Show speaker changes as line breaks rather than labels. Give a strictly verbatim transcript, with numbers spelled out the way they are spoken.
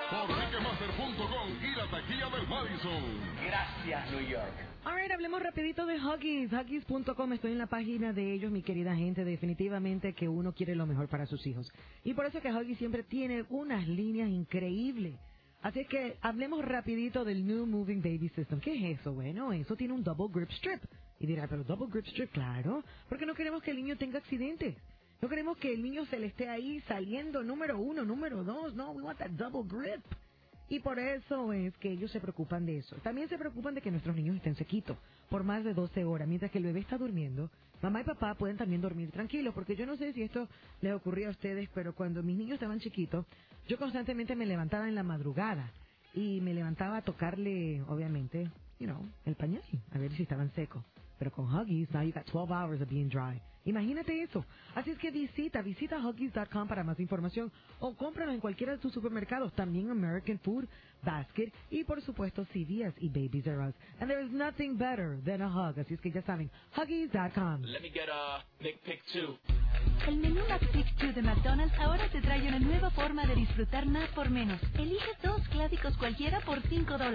por Ticketmaster punto com y la taquilla del Madison.
Gracias, New York.
Alright, hablemos rapidito de Huggies, Huggies punto com. Estoy en la página de ellos, mi querida gente. Definitivamente que uno quiere lo mejor para sus hijos. Y por eso que Huggies siempre tiene unas líneas increíbles. Así es que hablemos rapidito del New Moving Baby System. ¿Qué es eso? Bueno, eso tiene un Double Grip Strip. Y dirá, pero Double Grip Strip, claro, porque no queremos que el niño tenga accidentes. No queremos que el niño se le esté ahí saliendo número uno, número dos. No, we want that double grip. Y por eso es que ellos se preocupan de eso. También se preocupan de que nuestros niños estén sequitos por más de doce horas. Mientras que el bebé está durmiendo, mamá y papá pueden también dormir tranquilos. Porque yo no sé si esto les ocurrió a ustedes, pero cuando mis niños estaban chiquitos, yo constantemente me levantaba en la madrugada. Y me levantaba a tocarle, obviamente, you know, el pañal, a ver si estaban secos. Pero con Huggies, now you got twelve hours of being dry. Imagínate eso. Así es que visita, visita Huggies punto com para más información o cómpralo en cualquiera de tus supermercados, también American Food, Basket y por supuesto C V S y Babies R Us. And there is nothing better than a hug. Así es que ya saben, Huggies punto com.
Let me get a McPick two.
El menú McPick dos de McDonald's ahora te trae una nueva forma de disfrutar más por menos. Elige dos clásicos cualquiera por cinco dólares.